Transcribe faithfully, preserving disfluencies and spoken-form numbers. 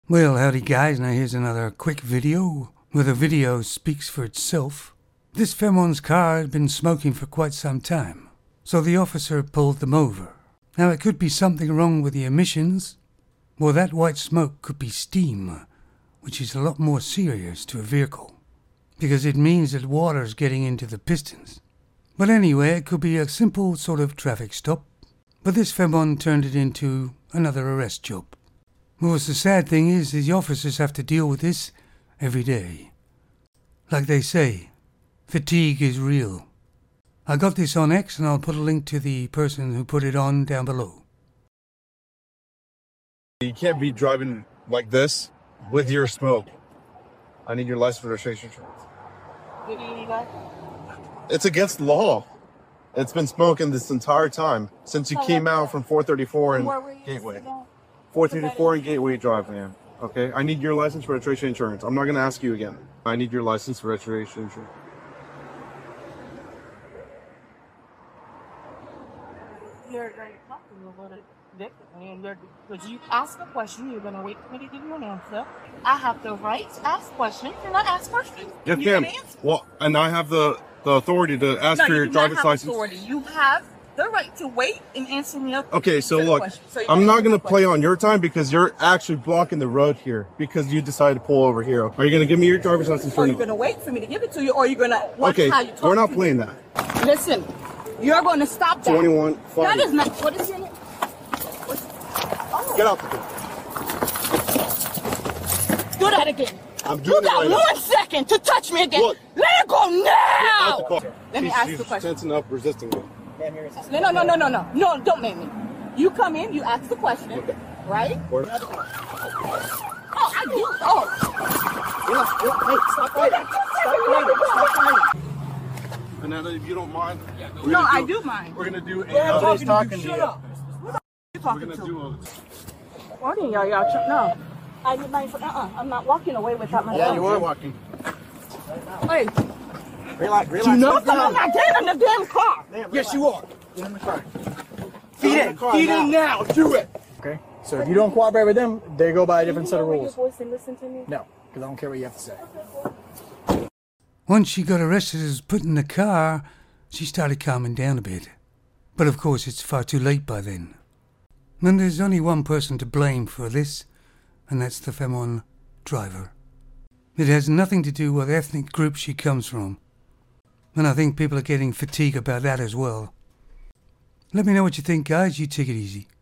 Well, howdy guys, now here's another quick video, where the video speaks for itself. This Femon's car had been smoking for quite some time, so the officer pulled them over. Now it could be something wrong with the emissions, or that white smoke could be steam, which is a lot more serious to a vehicle, because it means that water's getting into the pistons. But anyway, it could be a simple sort of traffic stop, but this Femon turned it into another arrest job. Well, the sad thing is, the officers have to deal with this every day. Like they say, fatigue is real. I got this on X and I'll put a link to the person who put it on down below. You can't be driving like this with your smoke. I need your license for registration insurance. It's against the law. It's been smoking this entire time since you came out from four thirty-four and Gateway. four thirty-four and Gateway Drive, man. Okay, I need your license for registration insurance. I'm not gonna ask you again. I need your license for registration insurance. You're going to talk to me about it differently, and you're, because you ask a question, you're going to wait for me to give you an answer. I have the right to ask questions, and I ask questions. Yes, You ma'am. can answer. Well, and I have the the authority to ask No, for you your do not driver's have license. authority. You have the right to wait and answer me a Okay, so specific look, question. So you I'm can not answer gonna the play question. on your time because you're actually blocking the road here because you decided to pull over here. Are you gonna give me your driver's license? Are or you no? going to wait for me to give it to you, or are you going to watch Okay, how you talk we're not to playing me? that. Listen, you're going to stop that. twenty-one, That five. is not, what is your name? What's, oh. Get out the door. Do that again. I'm doing You it got right now. one second to touch me again. Look. Let it go Out the now. car. Let me She's- ask she's you a question. tensing up, resisting me. No, no, no, no, no, no. No, don't make me. You come in, you ask the question, Okay. right? Word. Oh, I do. Oh. Hey, stop fighting. Stop fighting. Stop fighting. Another, if you don't mind. we're No, gonna I do mind. We're gonna do. Yeah, I'm Nobody's talking to you. talking Shut up. Who the f- you We're talking gonna to? do a. What are y'all, y'all? tr- No. I need my, uh-uh. I'm not walking away without my phone. walking. Hey, Relax, relax. you know calm down. I'm not getting in the damn car. Yes, you are. Get in the car. Feed Get in the car Feed in now. Do it. Okay. So if you don't cooperate with them, they go by a different set of Lower your rules. voice and listen to me. No, because I don't care what you have to say. Once she got arrested as put in the car, she started calming down a bit. But of course it's far too late by then. And there's only one person to blame for this, and that's the Femon driver. It has nothing to do with the ethnic group she comes from. And I think people are getting fatigued about that as well. Let me know what you think, guys. You take it easy.